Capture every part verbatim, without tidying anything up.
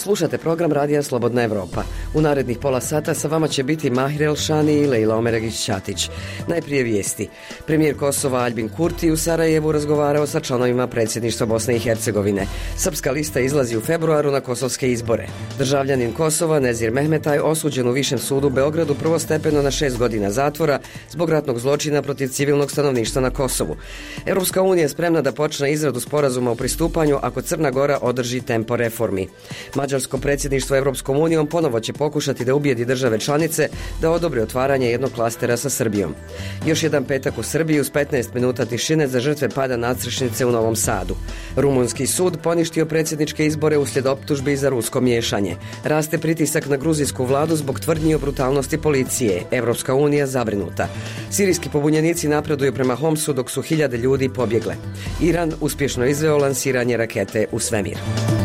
Slušate program Radija Slobodna Evropa. U narednih pola sata sa vama će biti Mahir Elšani i Lejla Omeragić-Ćatić. Najprije vijesti. Premijer Kosova Aljbin Kurti u Sarajevu razgovarao sa članovima predsjedništva Bosne i Hercegovine. Srpska lista izlazi u februaru na kosovske izbore. Državljanin Kosova Nezir Mehmetaj osuđen u Višem sudu u Beogradu prvostepeno na šest godina zatvora zbog ratnog zločina protiv civilnog stanovništva na Kosovu. Europska unija je spremna da počne izradu sporazuma o pristupanju ako Crna Gora održi tempo reformi. Mađarsko predsjedništvo Europskom unijom ponovo će pokušati da ubijedi države članice da odobre otvaranje jednog klastera sa Srbijom. Još jedan petak u Srbiji uz petnaest minuta tišine za žrtve pada nadstrešnice u Novom Sadu. Rumunski sud poništio predsjedničke izbore uslijed optužbi za rusko miješanje. Raste pritisak na gruzijsku vladu zbog tvrdnji o brutalnosti policije. Europska unija zabrinuta. Sirijski pobunjenici napreduju prema Homsu dok su hiljade ljudi pobjegle. Iran uspješno izveo lansiranje rakete u svemir.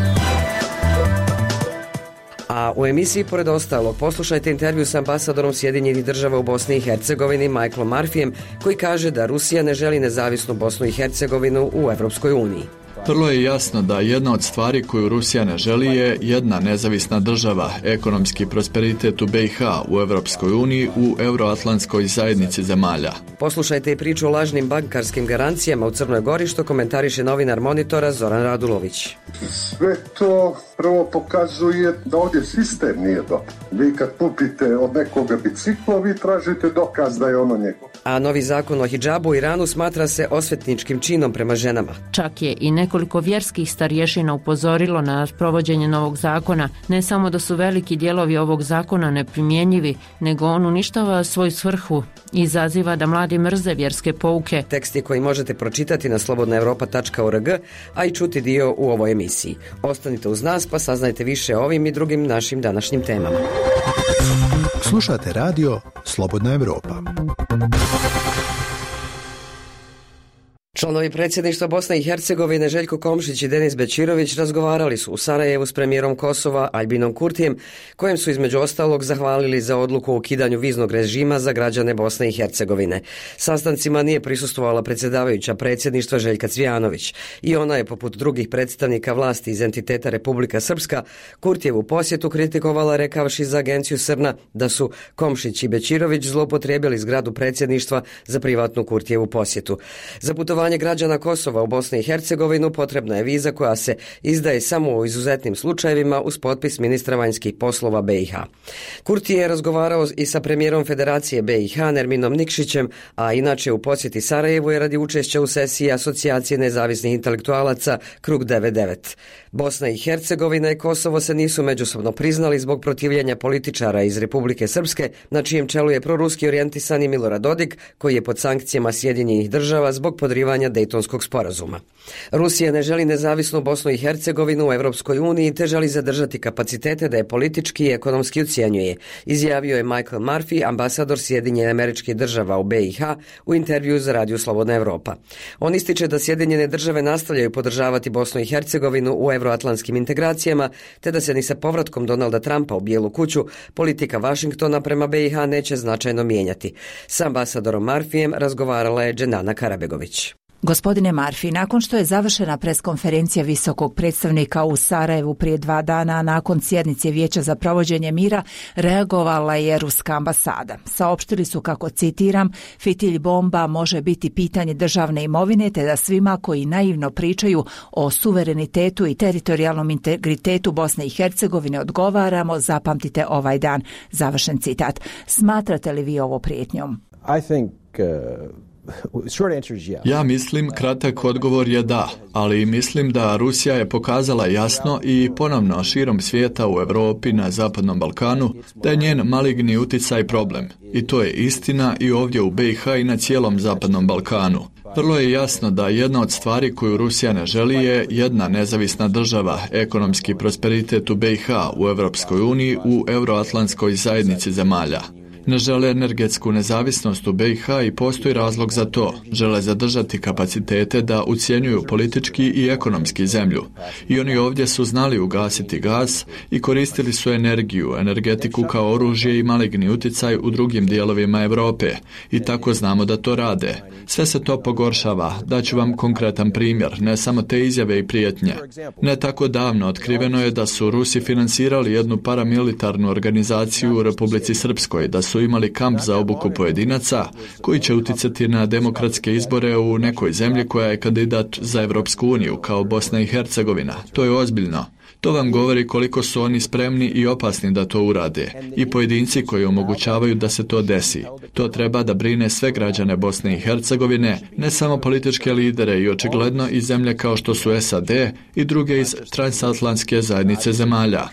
A u emisiji, pored ostalog, poslušajte intervju s ambasadorom Sjedinjenih država u Bosni i Hercegovini Michaelom Murphyjem, koji kaže da Rusija ne želi nezavisnu Bosnu i Hercegovinu u Evropskoj uniji. Vrlo je jasno da jedna od stvari koju Rusija ne želi je jedna nezavisna država, ekonomski prosperitet u B i H, u Evropskoj uniji, u Euroatlantskoj zajednici zemalja. Poslušajte i priču o lažnim bankarskim garancijama u Crnoj Gori, što komentariše novinar Monitora Zoran Radulović. Sve to prvo pokazuje da ovdje sistem nije dobar. Vi kad kupite od nekoga biciklo, vi tražite dokaz da je ono njegov. A novi zakon o hidžabu u Iranu smatra se osvetničkim činom prema ženama. Čak je i nekoliko vjerskih starješina upozorilo na provođenje novog zakona. Ne samo da su veliki dijelovi ovog zakona neprimjenjivi, nego on uništava svoju svrhu i izaziva da mladi mrze vjerske pouke. Teksti koji možete pročitati na slobodna europa tačka org, a i čuti dio u ovoj emisiji. Ostanite uz nas pa saznajte više o ovim i drugim našim današnjim temama. Slušate radio Slobodna Evropa. Članovi predsjedništva Bosne i Hercegovine Željko Komšić i Denis Bećirović razgovarali su u Sarajevu s premijerom Kosova Aljbinom Kurtijem, kojem su između ostalog zahvalili za odluku o ukidanju viznog režima za građane Bosne i Hercegovine. Sastancima nije prisustvovala predsjedavajuća predsjedništva Željka Cvijanović i ona je, poput drugih predstavnika vlasti iz entiteta Republika Srpska, Kurtijevu posjetu kritikovala rekavši za agenciju Srna da su Komšić i Bećirović zloupotrijebili zgradu predsjedništva za privatnu Kurtijevu posjetu. Za putovanje građana Kosova u Bosni i Hercegovinu potrebna je viza koja se izdaje samo u izuzetnim slučajevima uz potpis ministra vanjskih poslova B i H. Kurti je razgovarao i sa premijerom Federacije B i H Nerminom Nikšićem, a inače u posjeti Sarajevu je radi učešća u sesiji Asocijacije nezavisnih intelektualaca Krug devedeset devet. Bosna i Hercegovina i Kosovo se nisu međusobno priznali zbog protivljenja političara iz Republike Srpske, na čijem čelu je proruski orijentisani Milorad Dodik, koji je pod sankcijama Sjedinjenih država zbog podrivanja Dejtonskog sporazuma. Rusija ne želi nezavisnu Bosnu i Hercegovinu u Evropskoj uniji te želi zadržati kapacitete da je politički i ekonomski ucijenjuje, izjavio je Michael Murphy, ambasador Sjedinjenih Američkih Država u B i H, u intervju za Radio Slobodna Evropa. On ističe da Sjedinjene države nastavljaju podržavati Bosnu i Hercegovinu u evroatlantskim integracijama, te da se ni sa povratkom Donalda Trumpa u Bijelu kuću politika Vašingtona prema B i H neće značajno mijenjati. S ambasadorom Murphyjem razgovarala je Dženana Karabegović. Gospodine Murphy, nakon što je završena preskonferencija visokog predstavnika u Sarajevu prije dva dana, a nakon sjednice Vijeća za provođenje mira, reagovala je ruska ambasada. Saopštili su kako, citiram, fitilj bomba može biti pitanje državne imovine, te da svima koji naivno pričaju o suverenitetu i teritorijalnom integritetu Bosne i Hercegovine odgovaramo, zapamtite ovaj dan. Završen citat. Smatrate li vi ovo prijetnjom? I think uh... Ja mislim, kratak odgovor je da, ali mislim da Rusija je pokazala jasno i ponovno širom svijeta u Europi, na Zapadnom Balkanu, da je njen maligni uticaj problem. I to je istina i ovdje u B i H i na cijelom Zapadnom Balkanu. Vrlo je jasno da jedna od stvari koju Rusija ne želi je jedna nezavisna država, ekonomski prosperitet u B i H, u Evropskoj uniji, u Euroatlantskoj zajednici zemalja. Ne žele energetsku nezavisnost u B i H i postoji razlog za to. Žele zadržati kapacitete da ucjenjuju politički i ekonomski zemlju. I oni ovdje su znali ugasiti gas i koristili su energiju, energetiku kao oružje i maligni utjecaj u drugim dijelovima Europe. I tako znamo da to rade. Sve se to pogoršava. Daću vam konkretan primjer, ne samo te izjave i prijetnje. Ne tako davno otkriveno je da su Rusi financirali jednu paramilitarnu organizaciju u Republici Srpskoj, da su imali kamp za obuku pojedinaca koji će utjecati na demokratske izbore u nekoj zemlji koja je kandidat za Europsku uniju, kao Bosna i Hercegovina. To je ozbiljno. To vam govori koliko su oni spremni i opasni da to urade i pojedinci koji omogućavaju da se to desi. To treba da brine sve građane Bosne i Hercegovine, ne samo političke lidere i očigledno i zemlje kao što su S A D i druge iz transatlantske zajednice zemalja.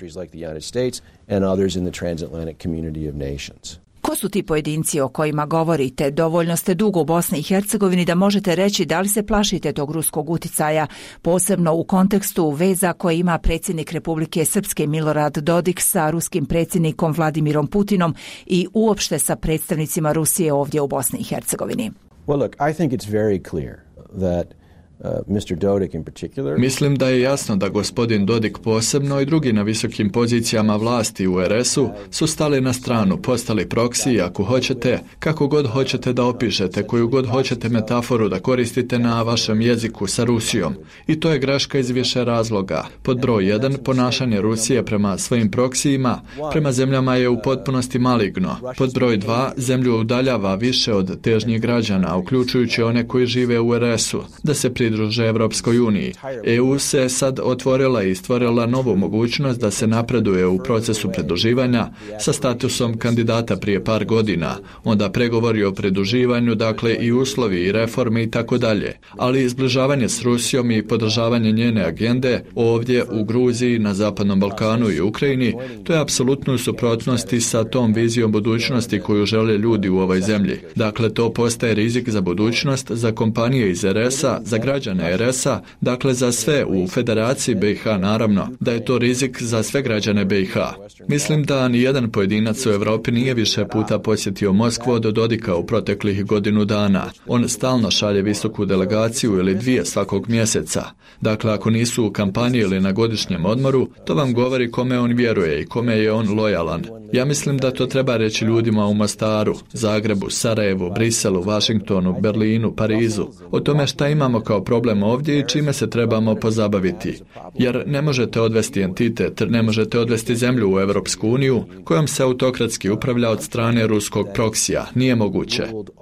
Ko su ti pojedinci o kojima govorite? Dovoljno ste dugo u Bosni i Hercegovini da možete reći da li se plašite tog ruskog uticaja, posebno u kontekstu veza koje ima predsjednik Republike Srpske Milorad Dodik sa ruskim predsjednikom Vladimirom Putinom i uopšte sa predstavnicima Rusije ovdje u Bosni i Hercegovini. Well, look, I think it's very clear that Uh, mister Dodik in particular. Mislim da je jasno da gospodin Dodik posebno i drugi na visokim pozicijama vlasti u R S-u su stali na stranu, postali proksi, ako hoćete, kako god hoćete da opišete, koju god hoćete metaforu da koristite na vašem jeziku sa Rusijom. I to je greška iz više razloga. Pod broj jedan, ponašanje Rusije prema svojim proksijima, prema zemljama je u potpunosti maligno. Pod broj dva, zemlju udaljava više od težnjih građana, uključujući one koji žive u R S-u, da se pridruže Evropskoj uniji. E U se sad otvorila i stvorila novu mogućnost da se napreduje u procesu pridruživanja sa statusom kandidata prije par godina, onda pregovori o pridruživanju, dakle i uslovi i reforme i tako dalje. Ali zbližavanje s Rusijom i podržavanje njene agende ovdje u Gruziji, na Zapadnom Balkanu i Ukrajini, to je apsolutno u suprotnosti sa tom vizijom budućnosti koju žele ljudi u ovoj zemlji. Dakle, to postaje rizik za budućnost, za kompanije iz R S-a, za građane R S-a, dakle za sve u Federaciji B i H naravno, da je to rizik za sve građane B i H. Mislim da ni jedan pojedinac u Europi nije više puta posjetio Moskvu od Dodika u proteklih godinu dana. On stalno šalje visoku delegaciju ili dvije svakog mjeseca. Dakle, ako nisu u kampanji ili na godišnjem odmoru, to vam govori kome on vjeruje i kome je on lojalan. Ja mislim da to treba reći ljudima u Mostaru, Zagrebu, Sarajevu, Briselu, Washingtonu, Berlinu, Parizu, o tome šta imamo kao problem ovdje i čime se trebamo pozabaviti. Jer ne možete odvesti entitet, ne možete odvesti zemlju u Europsku uniju kojom se autokratski upravlja od strane ruskog proksija. Nije moguće.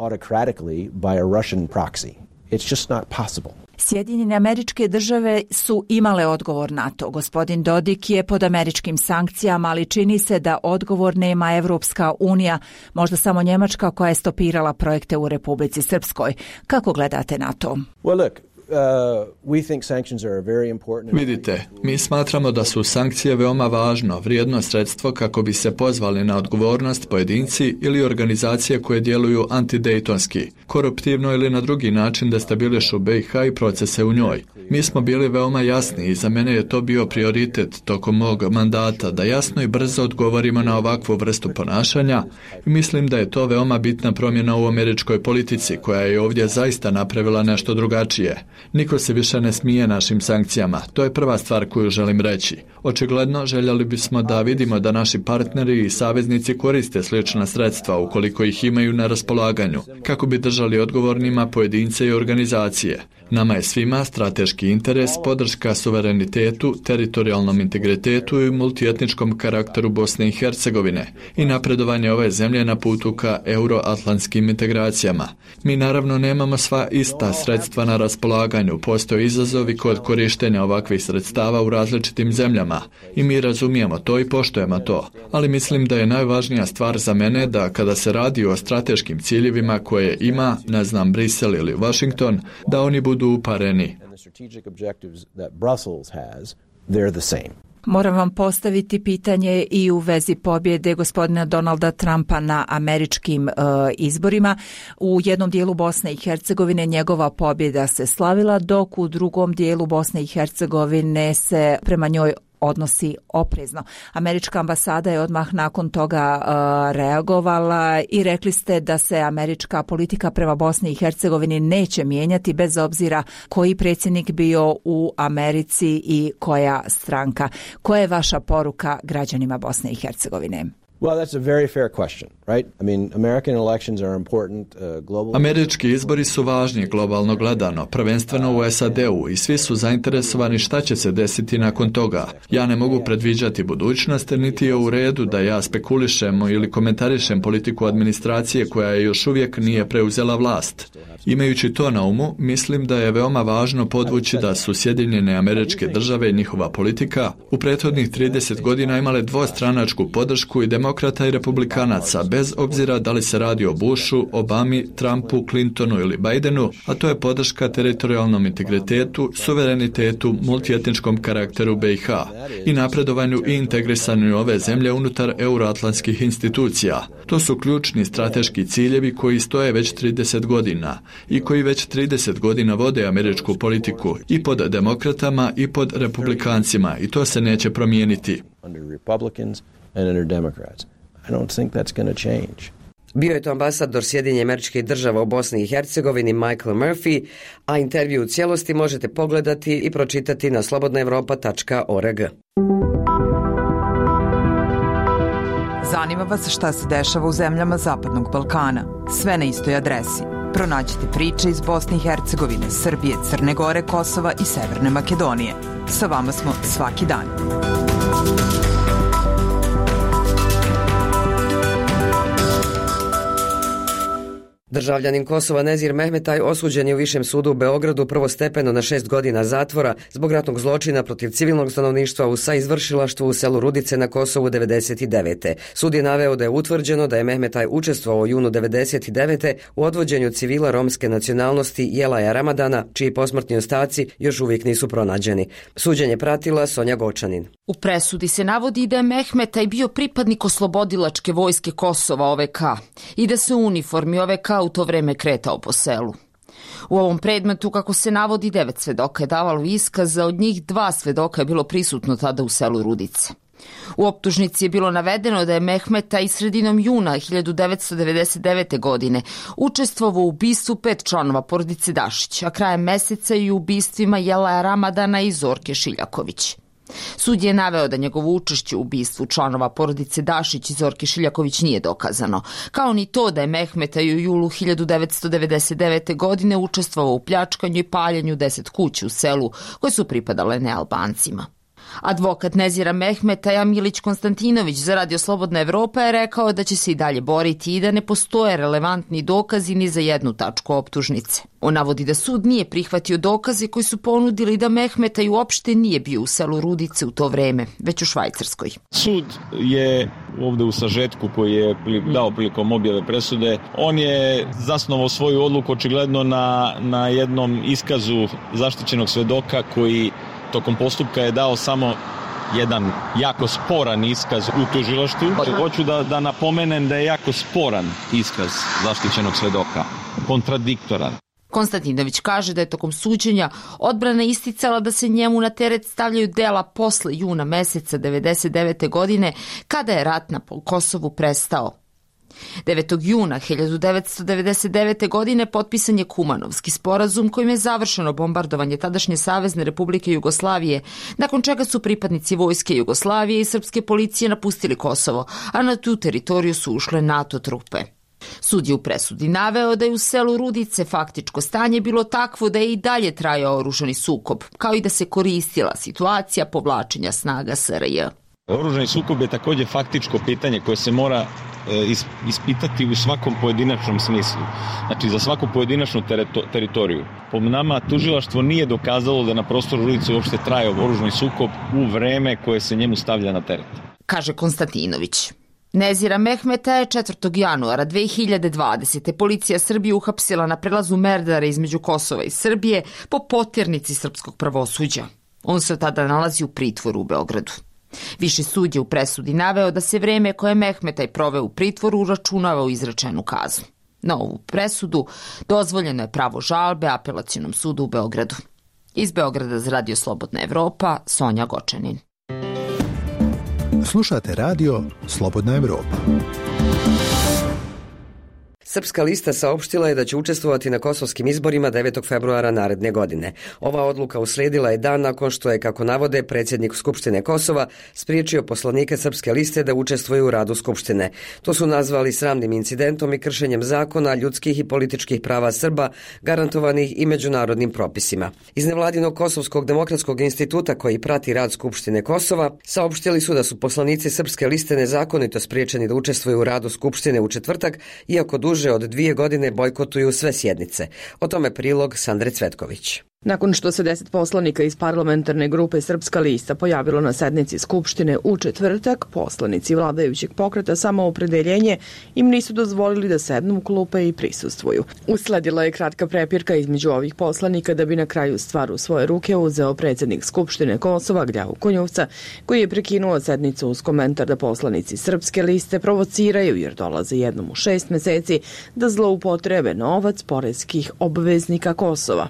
Sjedinjene Američke Države su imale odgovor na to. Gospodin Dodik je pod američkim sankcijama, ali čini se da odgovor nema Evropska unija, možda samo Njemačka koja je stopirala projekte u Republici Srpskoj. Kako gledate na to? Well, look, Uh, we think sanctions are very important. Vidite, mi smatramo da su sankcije veoma važno, vrijedno sredstvo kako bi se pozvali na odgovornost pojedinci ili organizacije koje djeluju antidejtonski, koruptivno ili na drugi način destabilišu B i H i procese u njoj. Mi smo bili veoma jasni i za mene je to bio prioritet tokom mog mandata da jasno i brzo odgovorimo na ovakvu vrstu ponašanja i mislim da je to veoma bitna promjena u američkoj politici koja je ovdje zaista napravila nešto drugačije. Niko se više ne smije našim sankcijama. To je prva stvar koju želim reći. Očigledno željeli bismo da vidimo da naši partneri i saveznici koriste slična sredstva ukoliko ih imaju na raspolaganju, kako bi držali odgovornima pojedince i organizacije. Nama je svima strateški interes, podrška suverenitetu, teritorijalnom integritetu i multietničkom karakteru Bosne i Hercegovine i napredovanje ove zemlje na putu ka euroatlantskim integracijama. Mi naravno nemamo sva ista sredstva na raspolaganju, postoje izazovi kod korištenja ovakvih sredstava u različitim zemljama i mi razumijemo to i poštujemo to, ali mislim da je najvažnija stvar za mene da kada se radi o strateškim ciljevima koje ima, ne znam, Brisel ili Washington, da oni budu upareni. Moram vam postaviti pitanje i u vezi pobjede gospodina Donalda Trumpa na američkim e, izborima. U jednom dijelu Bosne i Hercegovine njegova pobjeda se slavila, dok u drugom dijelu Bosne i Hercegovine se prema njoj odnosi oprezno. Američka ambasada je odmah nakon toga uh, reagovala i rekli ste da se američka politika prema Bosni i Hercegovini neće mijenjati bez obzira koji predsjednik bio u Americi i koja stranka. Koja je vaša poruka građanima Bosne i Hercegovine? Well, that's a very fair question, right? I mean, American elections are important uh, globally. Američki izbori su važni globalno gledano, prvenstveno u S A D-u i svi su zainteresovani šta će se desiti nakon toga. Ja ne mogu predviđati budućnost, niti je u redu da ja spekulišem ili komentarišem politiku administracije koja je još uvijek nije preuzela vlast. Imajući to na umu, mislim da je veoma važno podvući da su Sjedinjene Američke Države i njihova politika u prethodnih trideset godina imale dvostranačku podršku i demokrata i republikanaca, bez obzira da li se radi o Bushu, Obami, Trumpu, Clintonu ili Bidenu, a to je podrška teritorijalnom integritetu, suverenitetu, multietničkom karakteru B i H i napredovanju i integrisanju ove zemlje unutar euroatlantskih institucija. To su ključni strateški ciljevi koji stoje već trideset godina i koji već trideset godina vode američku politiku i pod demokratama i pod republikancima i to se neće promijeniti. And under Democrats. I don't think that's going to change. Bio je to ambasador Sjedinjenih Američkih Država u Bosni i Hercegovini Michael Murphy, a intervju u cijelosti možete pogledati i pročitati na slobodna europa tačka org. Zanima vas šta se dešava u zemljama Zapadnog Balkana? Sve na istoj adresi. Pronađite priče iz Bosne i Hercegovine, Srbije, Crne Gore, Kosova i Severne Makedonije. Sa vama smo svaki dan. Državljanin Kosova Nezir Mehmetaj osuđen je u Višem sudu u Beogradu prvostepeno na šest godina zatvora zbog ratnog zločina protiv civilnog stanovništva u saizvršilaštvu u selu Rudice na Kosovu devedeset devete. Sud je naveo da je utvrđeno da je Mehmetaj učestvovao u junu devedeset devete u odvođenju civila romske nacionalnosti Jelaja Ramadana, čiji posmrtni ostaci još uvijek nisu pronađeni. Suđenje pratila Sonja Gočanin. U presudi se navodi da je Mehmetaj bio pripadnik oslobodilačke vojske Kosova O V K i da se u uniformi O V K u to vreme kretao po selu. U ovom predmetu, kako se navodi, devet svedoka je davalo iskaz, a od njih dva svedoka je bilo prisutno tada u selu Rudice. U optužnici je bilo navedeno da je Mehmetaj sredinom juna hiljadu devetsto devedeset devete. godine učestvovao u ubistvu pet članova porodice Dašić, a krajem meseca i u ubistvima Jelaja Ramadana i Zorke Šiljaković. Sud je naveo da njegovo učešće u ubistvu članova porodice Dašić i Zorke Šiljaković nije dokazano, kao ni to da je Mehmetaj u julu hiljadu devetsto devedeset devete. godine učestvovao u pljačkanju i paljenju deset kuća u selu koje su pripadale nealbancima. Advokat Nezira Mehmetaja Milić Konstantinović za Radio Slobodna Evropa je rekao da će se i dalje boriti i da ne postoje relevantni dokazi ni za jednu tačku optužnice. On navodi da sud nije prihvatio dokaze koji su ponudili da Mehmetaj uopšte nije bio u selu Rudice u to vreme, već u Švajcarskoj. Sud je ovde u sažetku koji je dao prilikom objave presude, on je zasnovao svoju odluku očigledno na, na jednom iskazu zaštićenog svedoka koji tokom postupka je dao samo jedan jako sporan iskaz u tužilaštvu. Hoću da, da napomenem da je jako sporan iskaz zaštićenog svedoka, kontradiktoran. Konstantinović kaže da je tokom suđenja odbrana isticala da se njemu na teret stavljaju dela posle juna meseca devedeset devete. godine, kada je rat na Kosovu prestao. devetog juna hiljadu devetsto devedeset devete. godine potpisan je Kumanovski sporazum kojim je završeno bombardovanje tadašnje Savezne Republike Jugoslavije, nakon čega su pripadnici vojske Jugoslavije i srpske policije napustili Kosovo, a na tu teritoriju su ušle NATO trupe. Sud je u presudi naveo da je u selu Rudice faktičko stanje bilo takvo da je i dalje trajao oružani sukob, kao i da se koristila situacija povlačenja snaga S R J. Oružani sukob je također faktičko pitanje koje se mora ispitati u svakom pojedinačnom smislu. Znači, za svaku pojedinačnu teritoriju. Po nama, tužilaštvo nije dokazalo da na prostoru Rudice uopšte traje oružani sukob u vreme koje se njemu stavlja na teret. Kaže Konstantinović. Nezira Mehmeta je četvrtog januara dve hiljade dvadesete. policija Srbije uhapsila na prelazu Merdara između Kosova i Srbije po poternici srpskog pravosuđa. On se od tada nalazi u pritvoru u Beogradu. Viši sud je u presudi naveo da se vreme koje Mehmetaj proveo u pritvoru uračunava u izrečenu kaznu. Na ovu presudu dozvoljeno je pravo žalbe Apelacionom sudu u Beogradu. Iz Beograda za Radio Slobodna Evropa, Sonja Gočanin. Slušate radio Slobodna Evropa. Srpska lista saopštila je da će učestvovati na kosovskim izborima devetog februara naredne godine. Ova odluka uslijedila je dan nakon što je, kako navode, predsjednik Skupštine Kosova spriječio poslanike Srpske liste da učestvuju u radu Skupštine. To su nazvali sramnim incidentom i kršenjem zakona, ljudskih i političkih prava Srba, garantovanih i međunarodnim propisima. Iz nevladinog Kosovskog demokratskog instituta koji prati rad Skupštine Kosova saopštili su da su poslanici Srpske liste nezakonito spriječeni da učestvuju u radu Skupštine u četvrtak, iako duže od dvije godine bojkotuju sve sjednice. O tome prilog Sandre Cvetković. Nakon što se deset poslanika iz parlamentarne grupe Srpska lista pojavilo na sednici Skupštine u četvrtak, poslanici vladajućeg pokreta Samoopredeljenje im nisu dozvolili da sednu u klupe i prisustvuju. Usledila je kratka prepirka između ovih poslanika da bi na kraju stvar u svoje ruke uzeo predsjednik Skupštine Kosova Gljavu Konjuvca, koji je prekinuo sednicu uz komentar da poslanici Srpske liste provociraju jer dolaze jednom u šest meseci da zloupotrebe novac poreskih obveznika Kosova.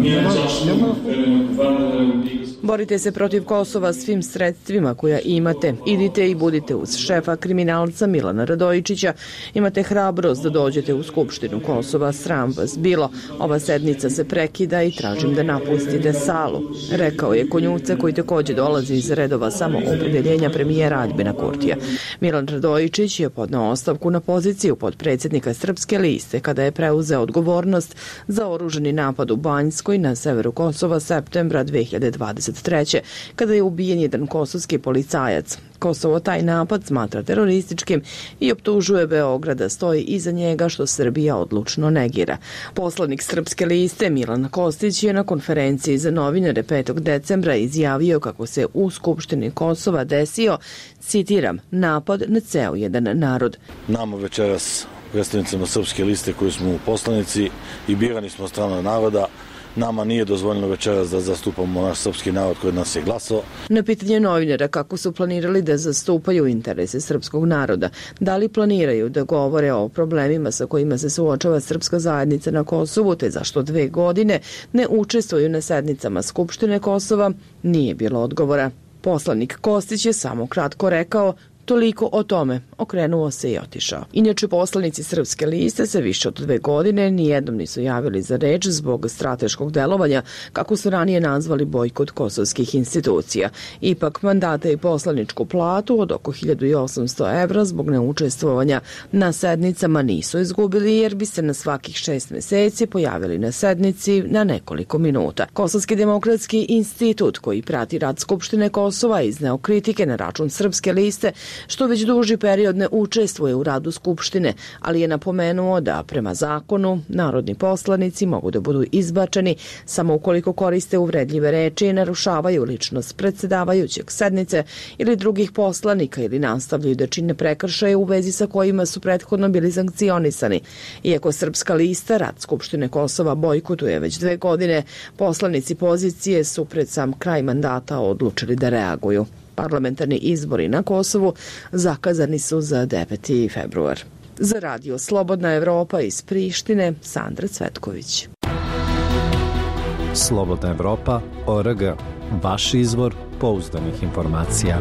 Borite se protiv Kosova svim sredstvima koja imate. Idite i budite uz šefa kriminalca Milana Radojičića. Imate hrabrost da dođete u Skupštinu Kosova. Sram vas bilo. Ova sednica se prekida i tražim da napustite salu, rekao je Konjuvca, koji također dolazi iz redova Samoopredeljenja premijera Aljbina Kurtija. Milan Radojičić je podneo ostavku na poziciju podpredsjednika Srpske liste kada je preuzeo odgovornost za oružani napad u Banjskoj na severu Kosova septembra dve hiljade dvadeset treće. kada je ubijen jedan kosovski policajac. Kosovo taj napad smatra terorističkim i optužuje Beograd da stoji iza njega, što Srbija odlučno negira. Poslanik Srpske liste Milan Kostić je na konferenciji za novinare petog decembra izjavio kako se u Skupštini Kosova desio, citiram, napad na ceo jedan narod. Nama večeras, predstavnicama Srpske liste koji smo poslanici i birani smo od strane naroda, nama nije dozvoljeno večeras da zastupamo naš srpski narod koji nas je glasao. Na pitanje novinara kako su planirali da zastupaju interese srpskog naroda, da li planiraju da govore o problemima sa kojima se suočava srpska zajednica na Kosovu, te zašto dve godine ne učestvuju na sednicama Skupštine Kosova, nije bilo odgovora. Poslanik Kostić je samo kratko rekao: toliko o tome, okrenuo se i otišao. Inače, poslanici Srpske liste se više od dve godine nijednom nisu javili za reč zbog strateškog delovanja, kako su ranije nazvali bojkot kosovskih institucija. Ipak, mandate i poslaničku platu od oko hiljadu osamsto evra zbog neučestvovanja na sednicama nisu izgubili, jer bi se na svakih šest meseci pojavili na sednici na nekoliko minuta. Kosovski demokratski institut, koji prati rad Skupštine Kosova, izneo kritike na račun Srpske liste, što već duži period ne učestvuje u radu Skupštine, ali je napomenuo da prema zakonu narodni poslanici mogu da budu izbačeni samo ukoliko koriste uvredljive reči i narušavaju ličnost predsjedavajućeg sednice ili drugih poslanika ili nastavljaju da čine prekršaje u vezi sa kojima su prethodno bili sankcionisani. Iako Srpska lista rad Skupštine Kosova bojkotuje već dve godine, poslanici pozicije su pred sam kraj mandata odlučili da reaguju. Parlamentarni izbori na Kosovu zakazani su za deveti februar. Za radio Slobodna Evropa iz Prištine, Sandra Cvetković. Slobodna Evropa, O R G, vaš izvor pouzdanih informacija.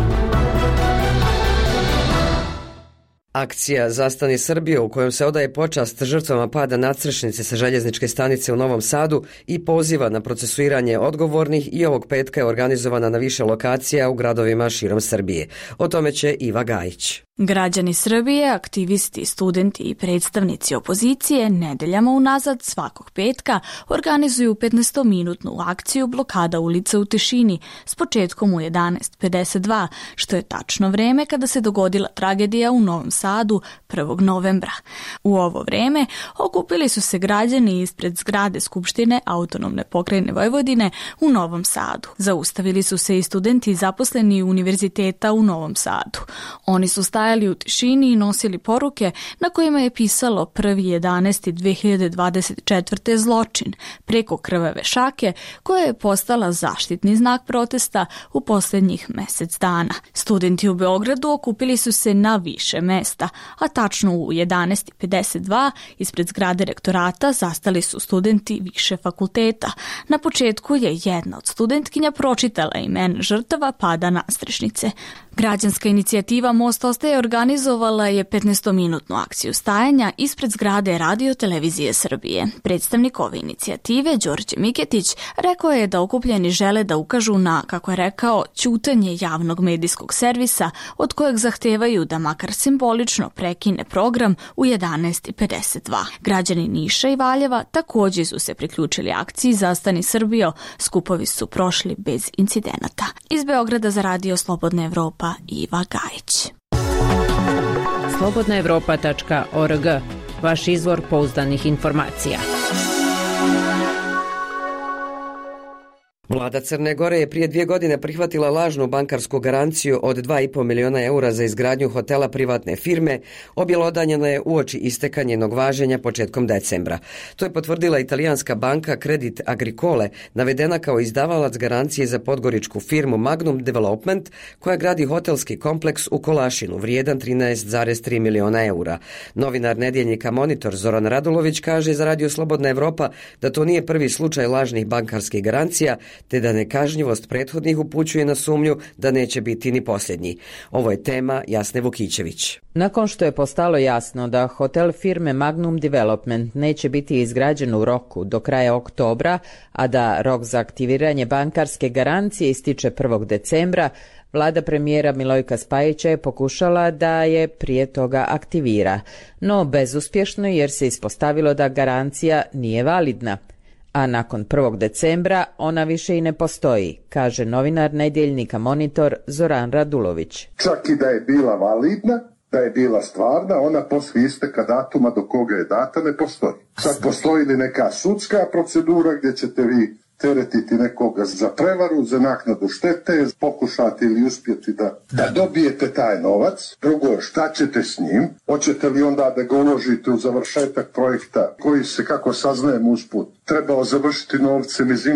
Akcija Zastani Srbije, u kojom se odaje počast žrtvama pada nadstrešnice sa željezničke stanice u Novom Sadu i poziva na procesuiranje odgovornih, i ovog petka je organizovana na više lokacija u gradovima širom Srbije. O tome će Iva Gajić. Građani Srbije, aktivisti, studenti i predstavnici opozicije nedeljama unazad svakog petka organizuju petnaestominutnu akciju blokada ulica u tišini s početkom u jedanaest pedeset dva, što je tačno vreme kada se dogodila tragedija u Novom Sadu prvog novembra. U ovo vreme okupili su se građani ispred zgrade Skupštine Autonomne pokrajine Vojvodine u Novom Sadu. Zaustavili su se i studenti zaposleni Univerziteta u Novom Sadu. Oni su stavili stajali u tišini i nosili poruke na kojima je pisalo prvi jedanaesti dve hiljade dvadeset četvrte zločin preko krvave šake koja je postala zaštitni znak protesta u posljednjih mesec dana. Studenti u Beogradu okupili su se na više mesta, a tačno u jedanaest pedeset dva ispred zgrade rektorata zastali su studenti više fakulteta. Na početku je jedna od studentkinja pročitala imena žrtava pada nastrešnice. Građanska inicijativa Most ostaje organizovala je petnaestominutnu akciju stajanja ispred zgrade Radio Televizije Srbije. Predstavnik ove inicijative, Đorđe Miketić, rekao je da okupljeni žele da ukažu na, kako je rekao, ćutanje javnog medijskog servisa od kojeg zahtevaju da makar simbolično prekine program u jedanaest pedeset dva. Građani Niša i Valjeva također su se priključili akciji Zastani Srbijo. Skupovi su prošli bez incidenata. Iz Beograda za Radio Slobodna Evropa, Iva Gajić. slobodna evropa tačka org, vaš izvor pouzdanih informacija. Vlada Crne Gore je prije dvije godine prihvatila lažnu bankarsku garanciju od dva i po miliona eura za izgradnju hotela privatne firme, objelodanjeno je uoči isteka njenog važenja početkom decembra. To je potvrdila italijanska banka Credit Agricole, navedena kao izdavalac garancije za podgoričku firmu Magnum Development, koja gradi hotelski kompleks u Kolašinu, vrijedan trinaest zarez tri miliona eura. Novinar nedjeljnika Monitor Zoran Radulović kaže za Radio Slobodna Evropa da to nije prvi slučaj lažnih bankarskih garancija, te da nekažnjivost prethodnih upućuje na sumnju da neće biti ni posljednji. Ovo je tema Jasne Vukićević. Nakon što je postalo jasno da hotel firme Magnum Development neće biti izgrađen u roku do kraja oktobra, a da rok za aktiviranje bankarske garancije ističe prvog decembra, vlada premijera Milojka Spajića je pokušala da je prije toga aktivira, no bezuspješno jer se ispostavilo da garancija nije validna. A nakon prvog decembra ona više i ne postoji, kaže novinar nedjeljnika Monitor Zoran Radulović. Čak i da je bila validna, da je bila stvarna, ona poslije isteka datuma do koga je data ne postoji. Sad postoji li neka sudska procedura gdje ćete vi teretiti nekoga za prevaru, za naknadu štete, pokušati ili uspjeti da, da dobijete taj novac. Drugo je šta ćete s njim, hoćete li onda da ga uložite u završetak projekta koji se, kako saznajem usput, trebao završiti novcem iz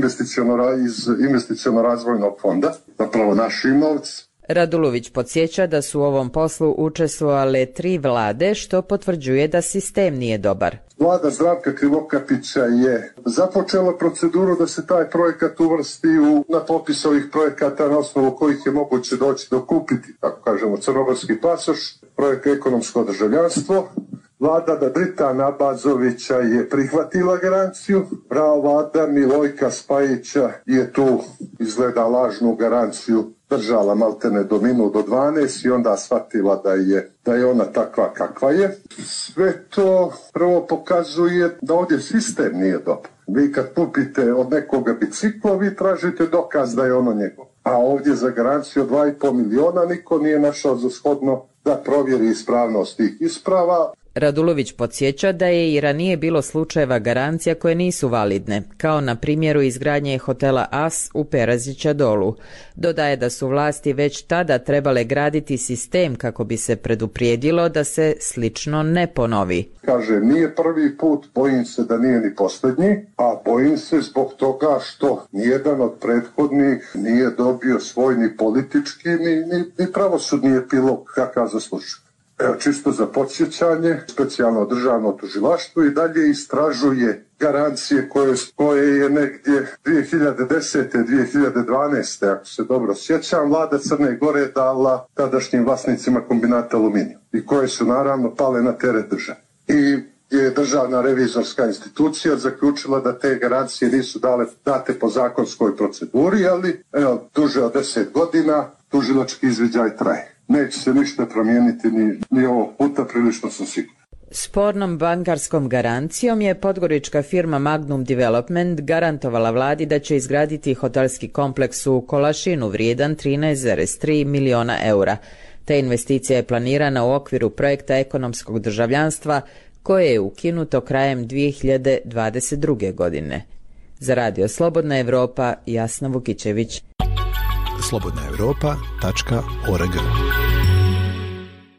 investiciono-razvojnog fonda, zapravo našim novcem. Radulović podsjeća da su u ovom poslu učestvovale tri vlade, što potvrđuje da sistem nije dobar. Vlada Zdravka Krivokapića je započela proceduru da se taj projekat uvrsti u, na popis ovih projekata na osnovu kojih je moguće doći do kupiti, tako kažemo, crnogorski pasoš, projekt ekonomsko državljanstvo. Vlada Dadrita Nabazovića je prihvatila garanciju, prava vlada Milojka Spajića je tu izgleda lažnu garanciju držala maltene do minut do dvanaest i onda shvatila da je, da je ona takva kakva je. Sve to prvo pokazuje da ovdje sistem nije dobar. Vi kad kupite od nekoga biciklo, vi tražite dokaz da je ono njegov. A ovdje za garanciju od dva i po miliona niko nije našao za shodno da provjeri ispravnost tih isprava. Radulović podsjeća da je i ranije bilo slučajeva garancija koje nisu validne, kao na primjeru izgradnje hotela As u Perazića Dolu. Dodaje da su vlasti već tada trebale graditi sistem kako bi se preduprijedilo da se slično ne ponovi. Kaže, nije prvi put, bojim se da nije ni posljednji, a bojim se zbog toga što nijedan od prethodnih nije dobio svoj ni politički, ni, ni, ni pravosudni epilog kakav zaslužuje. Evo, čisto za podsjećanje, specijalno državno tužilaštvo i dalje istražuje garancije koje, koje je negdje dvije hiljade desete. dvije hiljade dvanaeste. ako se dobro sjećam, vlada Crne Gore dala tadašnjim vlasnicima kombinata Aluminiju i koje su naravno pale na teret države. I je državna revizorska institucija zaključila da te garancije nisu dale, date po zakonskoj proceduri, ali evo, duže od deset godina tužilački izviđaj traje. Neće se ništa promijeniti ni, ni ovog puta, prilično sam siguran. Spornom bankarskom garancijom je podgorička firma Magnum Development garantovala vladi da će izgraditi hotelski kompleks u Kolašinu vrijedan trinaest zarez tri miliona eura. Ta investicija je planirana u okviru projekta ekonomskog državljanstva koje je ukinuto krajem dvije hiljade dvadeset druge. godine. Za Radio Slobodna Evropa, Jasna Vukićević. slobodna evropa tačka org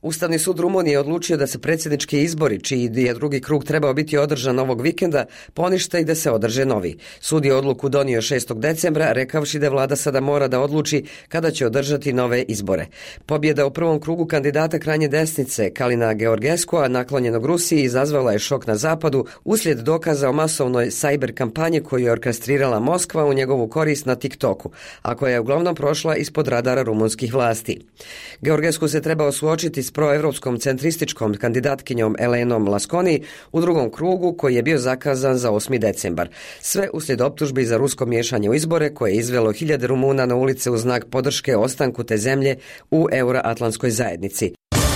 Ustavni sud Rumunije odlučio da se predsjednički izbori, čiji je drugi krug trebao biti održan ovog vikenda, ponište i da se održe novi. Sud je odluku donio šestog decembra, rekavši da vlada sada mora da odluči kada će održati nove izbore. Pobjeda u prvom krugu kandidata krajnje desnice Kalina Georgescua, naklonjenog Rusiji, izazvala je šok na zapadu uslijed dokaza o masovnoj cyber kampanji koju je orkestrirala Moskva u njegovu korist na TikToku, a koja je uglavnom prošla ispod radara rumunskih vlasti. Georgescu se trebao suočiti s proevropskom centrističkom kandidatkinjom Elenom Laskoni u drugom krugu koji je bio zakazan za osmi decembar. Sve uslijed optužbi za rusko miješanje u izbore koje je izvelo hiljade Rumuna na ulice u znak podrške ostanku te zemlje u euroatlantskoj zajednici.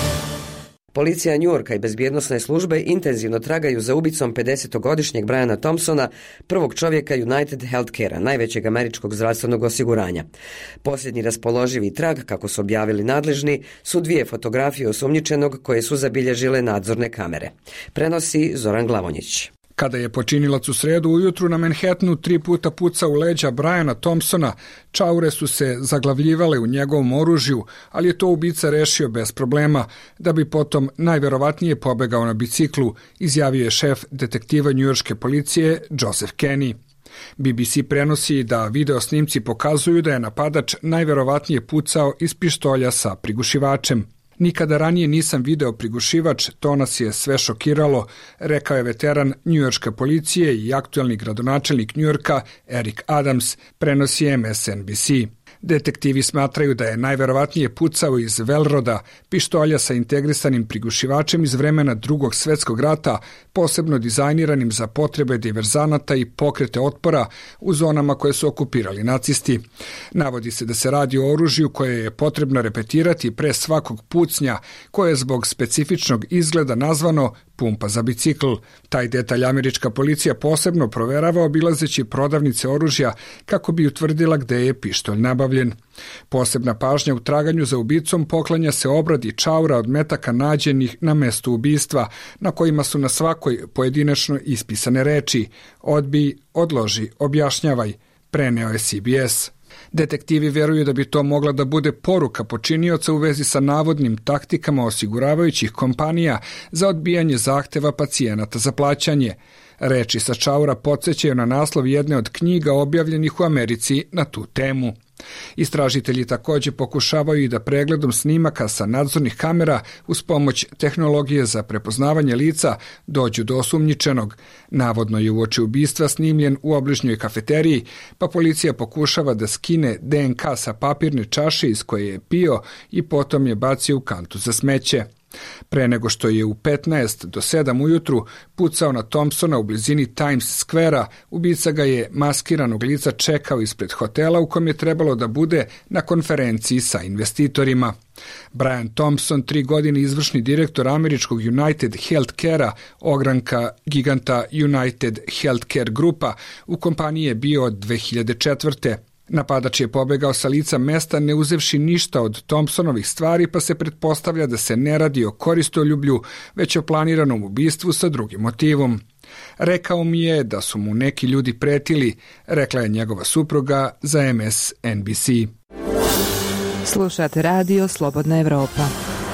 Policija Njujorka i bezbjednosne službe intenzivno tragaju za ubicom pedesetogodišnjeg Briana Thompsona, prvog čovjeka United Healthcarea, najvećeg američkog zdravstvenog osiguranja. Posljednji raspoloživi trag, kako su objavili nadležni, su dvije fotografije osumnjičenog koje su zabilježile nadzorne kamere. Prenosi Zoran Glavonjić. Kada je počinilac u sredu ujutru na Manhattanu tri puta pucao u leđa Briana Thompsona, čaure su se zaglavljivale u njegovom oružju, ali je to ubica rešio bez problema, da bi potom najverovatnije pobegao na biciklu, izjavio je šef detektiva njujorške policije Joseph Kenny. B B C prenosi da video snimci pokazuju da je napadač najverovatnije pucao iz pištolja sa prigušivačem. Nikada ranije nisam video prigušivač, to nas je sve šokiralo, rekao je veteran njujorške policije i aktuelni gradonačelnik Njujorka Eric Adams, prenosi M S N B C. Detektivi smatraju da je najverovatnije pucao iz Velroda, pištolja sa integrisanim prigušivačem iz vremena Drugog svjetskog rata, posebno dizajniranim za potrebe diverzanata i pokrete otpora u zonama koje su okupirali nacisti. Navodi se da se radi o oružju koje je potrebno repetirati pre svakog pucnja, koje je zbog specifičnog izgleda nazvano pumpa za bicikl. Taj detalj američka policija posebno proverava obilazeći prodavnice oružja kako bi utvrdila gde je pištolj nabavljen. Posebna pažnja u traganju za ubicom poklanja se obradi čaura od metaka nađenih na mestu ubistva, na kojima su na svakoj pojedinačno ispisane reči: odbij, odloži, objašnjavaj, preneo je C B S. Detektivi veruju da bi to mogla da bude poruka počinioca u vezi sa navodnim taktikama osiguravajućih kompanija za odbijanje zahteva pacijenata za plaćanje. Reči sa čaura podsjećaju na naslov jedne od knjiga objavljenih u Americi na tu temu. Istražitelji također pokušavaju i da pregledom snimaka sa nadzornih kamera uz pomoć tehnologije za prepoznavanje lica dođu do osumnjičenog. Navodno je uoči ubistva snimljen u obližnjoj kafeteriji, pa policija pokušava da skine D N K sa papirne čaše iz koje je pio i potom je bacio u kantu za smeće. Pre nego što je u petnaest do sedam ujutru pucao na Thompsona u blizini Times Square-a, ubica ga je maskiranog lica čekao ispred hotela u kom je trebalo da bude na konferenciji sa investitorima. Brian Thompson, tri godine izvršni direktor američkog United Healthcarea, ogranka giganta United Healthcare Grupa, u kompaniji je bio od dve hiljade četvrte. Napadač je pobegao sa lica mesta ne uzevši ništa od Thompsonovih stvari, pa se pretpostavlja da se ne radi o koristoljublju, već o planiranom ubistvu sa drugim motivom. Rekao mi je da su mu neki ljudi pretili, rekla je njegova supruga za M S N B C. Slušate radio Slobodna Evropa.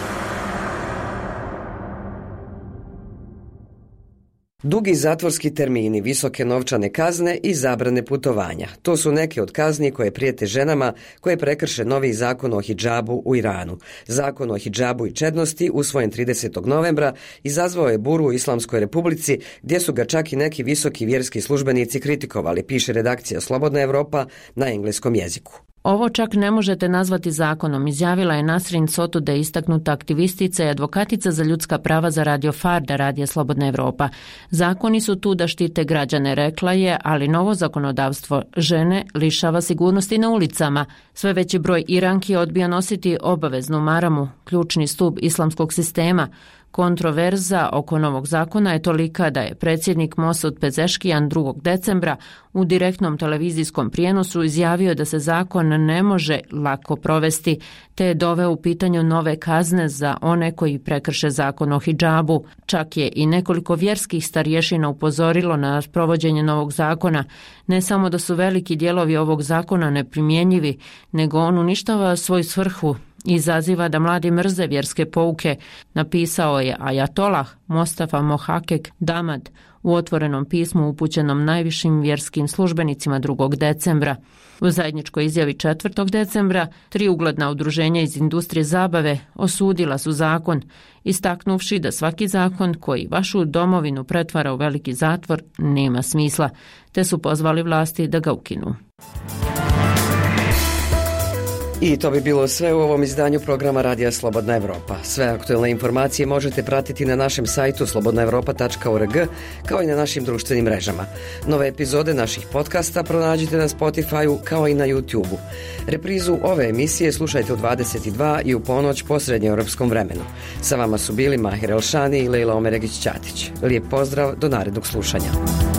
Dugi zatvorski termini, visoke novčane kazne i zabrane putovanja. To su neke od kazni koje prijete ženama koje prekrše novi zakon o hidžabu u Iranu. Zakon o hidžabu i čednosti, usvojen tridesetog novembra, izazvao je buru u Islamskoj Republici, gdje su ga čak i neki visoki vjerski službenici kritikovali, piše redakcija Slobodna Evropa na engleskom jeziku. Ovo čak ne možete nazvati zakonom, izjavila je Nasrin Sotude, istaknuta aktivistica i advokatica za ljudska prava za Radio Farda, radija Slobodna Evropa. Zakoni su tu da štite građane, rekla je, ali novo zakonodavstvo žene lišava sigurnosti na ulicama. Sve veći broj Iranki odbija nositi obaveznu maramu, ključni stup islamskog sistema. Kontroverza oko novog zakona je tolika da je predsjednik Mosud Pezeškijan drugog decembra u direktnom televizijskom prijenosu izjavio da se zakon ne može lako provesti, te je doveo u pitanju nove kazne za one koji prekrše zakon o hidžabu. Čak je i nekoliko vjerskih starješina upozorilo na provođenje novog zakona. Ne samo da su veliki dijelovi ovog zakona neprimjenjivi, nego on uništava svoju svrhu, izaziva da mladi mrze vjerske pouke, napisao je ajatolah Mostafa Mohakek Damad u otvorenom pismu upućenom najvišim vjerskim službenicima drugog decembra. U zajedničkoj izjavi četvrtog decembra tri ugledna udruženja iz industrije zabave osudila su zakon, istaknuvši da svaki zakon koji vašu domovinu pretvara u veliki zatvor nema smisla, te su pozvali vlasti da ga ukinu. I to bi bilo sve u ovom izdanju programa Radija Slobodna Evropa. Sve aktuelne informacije možete pratiti na našem sajtu slobodna evropa tačka org kao i na našim društvenim mrežama. Nove epizode naših podcasta pronađite na Spotify-u kao i na YouTube-u. Reprizu ove emisije slušajte u dvadeset dva i u ponoć po srednjoeuropskom vremenu. Sa vama su bili Mahir Elšani i Lejla Omeregić-Ćatić. Lijep pozdrav, do narednog slušanja.